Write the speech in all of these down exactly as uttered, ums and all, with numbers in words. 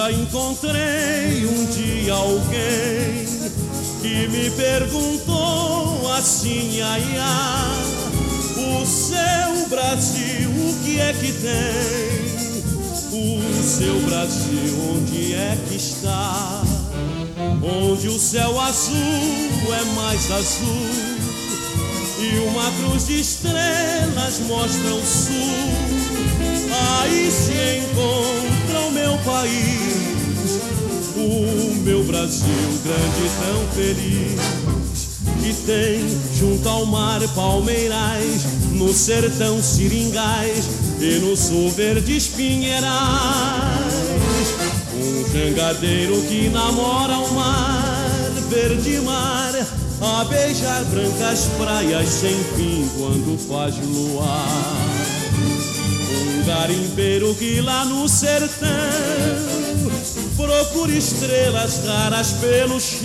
Nunca encontrei um dia alguém que me perguntou assim, ai, ai, o seu Brasil, o que é que tem? O seu Brasil, onde é que está? Onde o céu azul é mais azul e uma cruz de estrelas mostra o sul. Aí se encontra o meu país, o meu Brasil grande e tão feliz, que tem junto ao mar palmeirais, no sertão seringais e no sul verdes pinheirais. Um jangadeiro que namora o mar, verde mar, a beijar brancas praias sem fim quando faz luar. Um garimpeiro que lá no sertão procura estrelas raras pelo chão,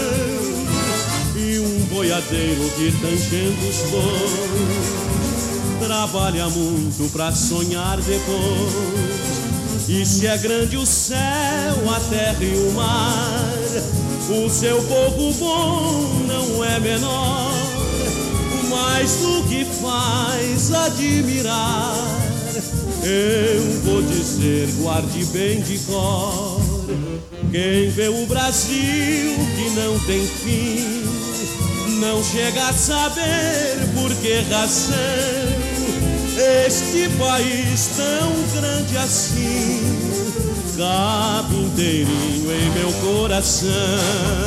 e um boiadeiro que tangendo os bois trabalha muito pra sonhar depois. E se é grande o céu, a terra e o mar, o seu povo bom não é menor, mas do que faz admirar, eu vou dizer, guarde bem de cor. Quem vê o Brasil que não tem fim, não chega a saber por que razão este país tão grande assim cabe inteirinho em meu coração.